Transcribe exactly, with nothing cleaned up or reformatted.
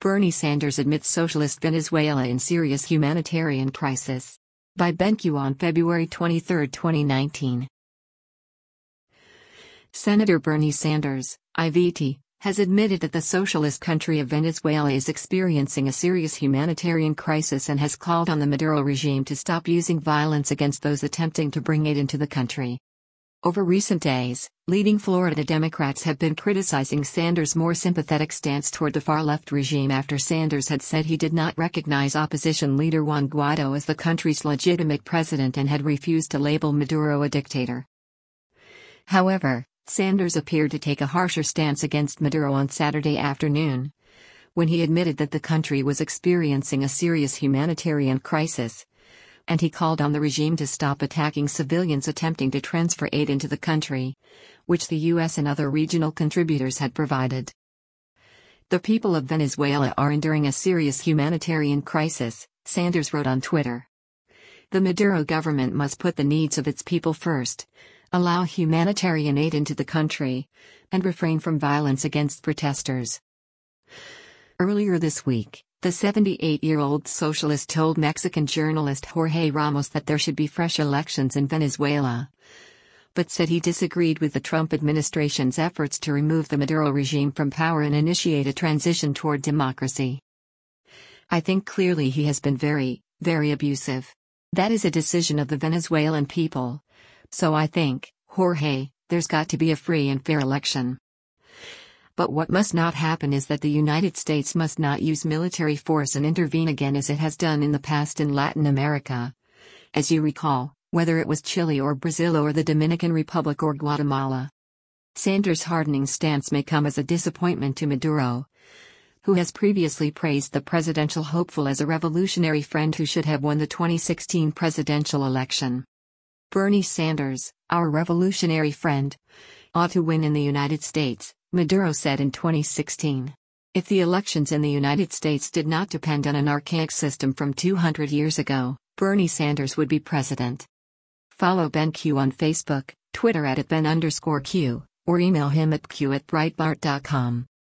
Bernie Sanders admits socialist Venezuela in serious humanitarian crisis. By BenQ on February twenty-third, twenty nineteen. Senator Bernie Sanders, I V T, has admitted that the socialist country of Venezuela is experiencing a serious humanitarian crisis and has called on the Maduro regime to stop using violence against those attempting to bring aid into the country. Over recent days, leading Florida Democrats have been criticizing Sanders' more sympathetic stance toward the far-left regime after Sanders had said he did not recognize opposition leader Juan Guaido as the country's legitimate president and had refused to label Maduro a dictator. However, Sanders appeared to take a harsher stance against Maduro on Saturday afternoon, when he admitted that the country was experiencing a serious humanitarian crisis, and he called on the regime to stop attacking civilians attempting to transfer aid into the country, which the U S and other regional contributors had provided. The people of Venezuela are enduring a serious humanitarian crisis, Sanders wrote on Twitter. The Maduro government must put the needs of its people first, allow humanitarian aid into the country, and refrain from violence against protesters. Earlier this week, the seventy-eight-year-old socialist told Mexican journalist Jorge Ramos that there should be fresh elections in Venezuela, but said he disagreed with the Trump administration's efforts to remove the Maduro regime from power and initiate a transition toward democracy. I think clearly he has been very, very abusive. That is a decision of the Venezuelan people. So I think, Jorge, there's got to be a free and fair election. But what must not happen is that the United States must not use military force and intervene again as it has done in the past in Latin America. As you recall, whether it was Chile or Brazil or the Dominican Republic or Guatemala. Sanders' hardening stance may come as a disappointment to Maduro, who has previously praised the presidential hopeful as a revolutionary friend who should have won the twenty sixteen presidential election. Bernie Sanders, our revolutionary friend, ought to win in the United States, Maduro said in twenty sixteen. If the elections in the United States did not depend on an archaic system from two hundred years ago, Bernie Sanders would be president. Follow BenQ on Facebook, Twitter at Ben underscore Q, or email him at q at breitbart dot com.